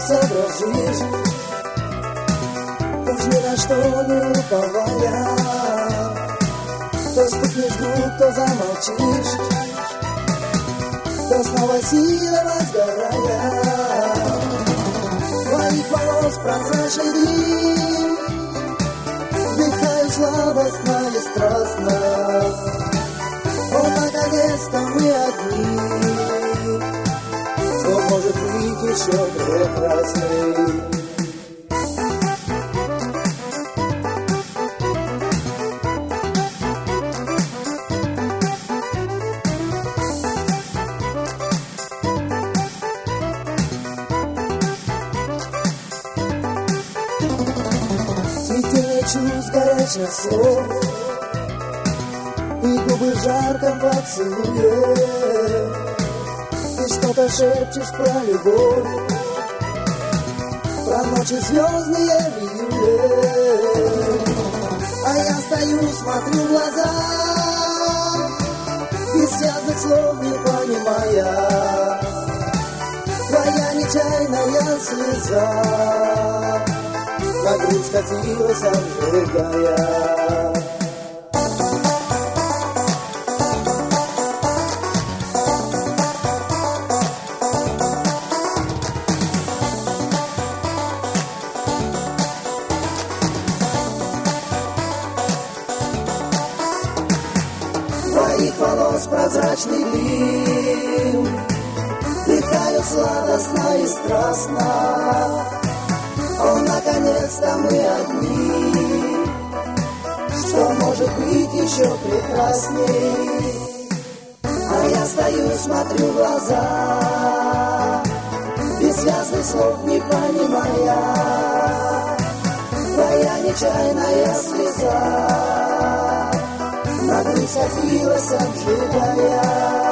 сообразишь, уж ни на что не уповая, то стукнешь губ, то замолчишь, то снова силой возгорая. Твоих волос прозрачный дым, вдыхаю сладостно и страстно. О, наконец-то мы одни, что может быть еще прекрасней. Цветение чувств, горячих слов и губы в жарком поцелуе. Ты что-то шепчешь про любовь, про ночи звездные в июле. А я стою, смотрю в глаза, без связных слов не понимая. Твоя нечаянная слеза на грудь скатилась, обжигая. Твоих волос прозрачный дым, вдыхаю сладостно и страстно. О, наконец-то мы одни, что может быть еще прекрасней. А я стою, смотрю в глаза, без связных слов не понимая. Твоя нечаянная слеза на грудь скатилась, обжигая.